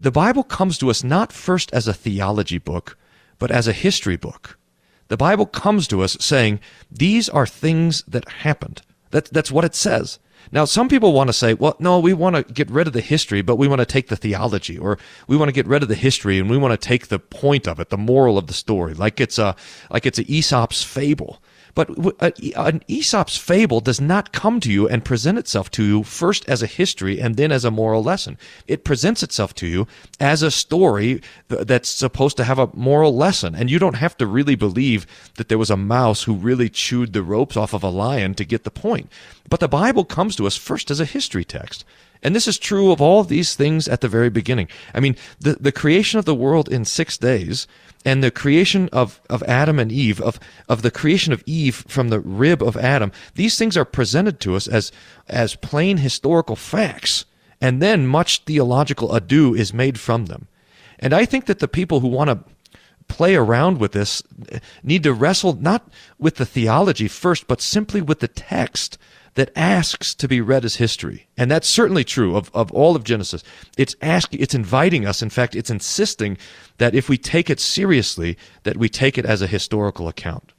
the Bible comes to us not first as a theology book, but as a history book. The Bible comes to us saying, these are things that happened. That's what it says. Now, some people want to say, well, no, we want to get rid of the history, but we want to take the theology, or we want to get rid of the history and we want to take the point of it, the moral of the story, like it's a Aesop's fable. But an Aesop's fable does not come to you and present itself to you first as a history and then as a moral lesson. It presents itself to you as a story that's supposed to have a moral lesson. And you don't have to really believe that there was a mouse who really chewed the ropes off of a lion to get the point. But the Bible comes to us first as a history text. And this is true of all of these things at the very beginning. I mean, the creation of the world in 6 days and the creation of Adam and Eve, of the creation of Eve from the rib of Adam, these things are presented to us as plain historical facts, and then much theological ado is made from them. And I think that the people who want to play around with this need to wrestle not with the theology first, but simply with the text that asks to be read as history. And that's certainly true of all of Genesis. It's inviting us, in fact, it's insisting that if we take it seriously, that we take it as a historical account.